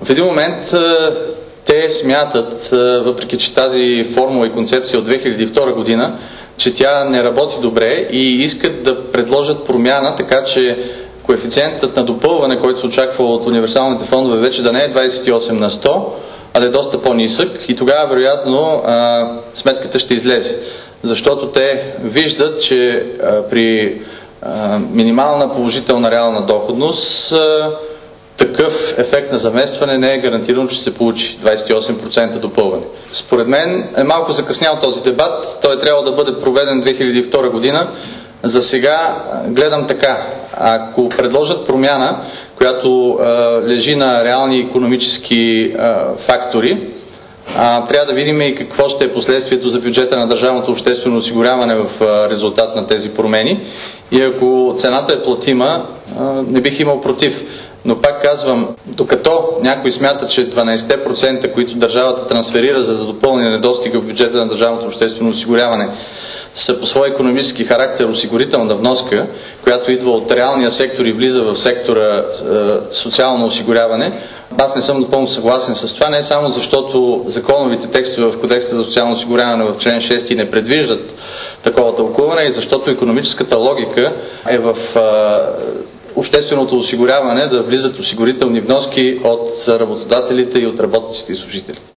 В един момент те смятат, въпреки че тази формула и концепция от 2002 година, че тя не работи добре и искат да предложат промяна, така че коефициентът на допълване, който се очаква от универсалните фондове, вече да не е 28 на 100, а да е доста по-нисък и тогава вероятно сметката ще излезе. Защото те виждат, че при минимална положителна реална доходност такъв ефект на заместване не е гарантирано, че се получи 28% допълване. Според мен е малко закъснял този дебат. Той трябва да бъде проведен 2002 година. За сега гледам така. Ако предложат промяна, която лежи на реални икономически фактори, трябва да видим и какво ще е последствието за бюджета на държавното обществено осигуряване в резултат на тези промени. И ако цената е платима, не бих имал против. Но пак казвам, докато някой смята, че 12%, които държавата трансферира, за да допълни недостига в бюджета на държавното обществено осигуряване, са по своя икономически характер осигурителна вноска, която идва от реалния сектор и влиза в сектора социално осигуряване, аз не съм напълно съгласен с това, не само защото законовите текстове в Кодекса за социално осигуряване в член 6 не предвиждат такова тълкуване, и защото икономическата логика е в общественото осигуряване да влизат осигурителни вноски от работодателите и от работниците и служителите.